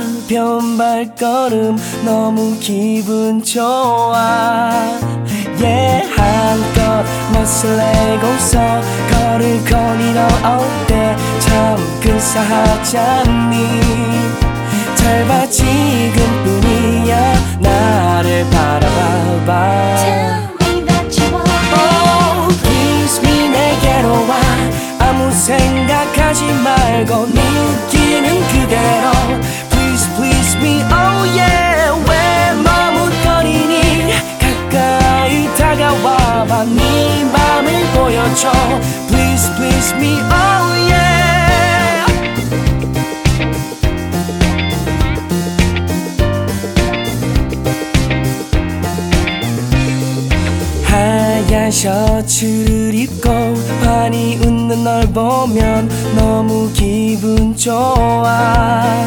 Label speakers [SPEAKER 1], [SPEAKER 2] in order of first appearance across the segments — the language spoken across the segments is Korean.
[SPEAKER 1] 가벼운 발걸음 너무 기분 좋아. 한껏 멋을 내고서 걸을 거리 너올 때 참 근사하지 않니. 잘 봐 지금뿐이야 나를 바라봐봐.
[SPEAKER 2] Tell me that you want me.
[SPEAKER 1] Oh please me 내게로 와. 아무 생각하지 말고 느끼는 그대로 Please please me oh yeah. 왜 머뭇거리니 가까이 다가와봐. 네 맘을 보여줘 Please please me oh yeah. 하얀 셔츠를 입고 환히 웃는 널 보면 너무 기분 좋아.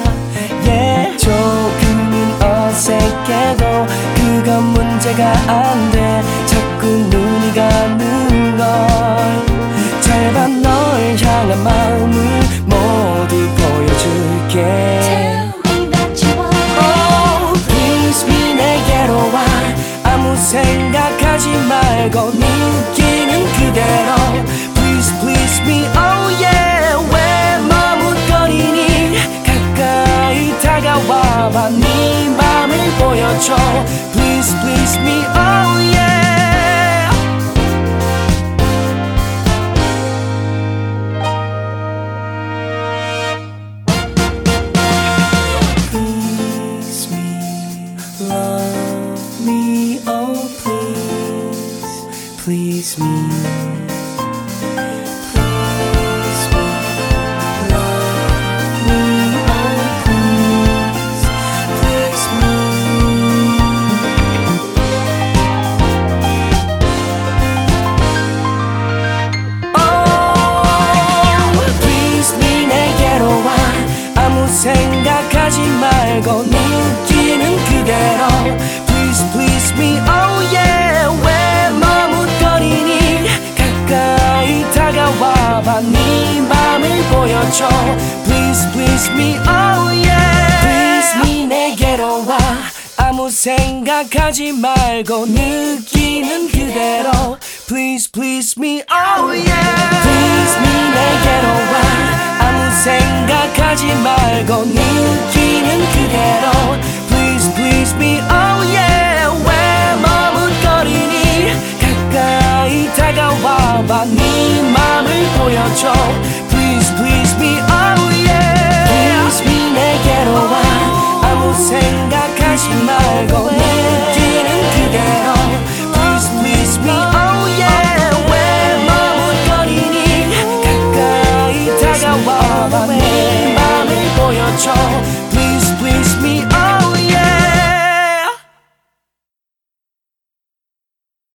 [SPEAKER 1] 조금은 어색해도 그건 문제가 안 돼. 자꾸 눈이 가는 걸. 잘 봐 널 향한 마음을 모두 보여줄게.
[SPEAKER 2] Tell me that you want me.
[SPEAKER 1] Oh please me 내게로 와. 아무 생각하지 말고 느끼는 그대로 Please please me oh yeah. 왜 머뭇거리니 가까이 다가와봐. 네 맘을 보여줘 Please please me oh yeah. Please me, love me, oh please, please me. Please me, love me, oh please, please me. Oh please me 내게로 와. 아무 생각하지 말고 느끼는 그대로 Please please me oh yeah. 왜 머뭇거리니 가까이 다가와봐. 네 맘을 보여줘 Please please me oh yeah. Please me 내게로 와. 아무 생각하지 말고 느끼는 그대로 Please please me oh yeah. Please me 내게로 와. 아무 생각하지 말고 느끼는 그대로 Please please me oh yeah. 왜 머뭇거리니 가까이 다가와봐. 네 맘을 보여줘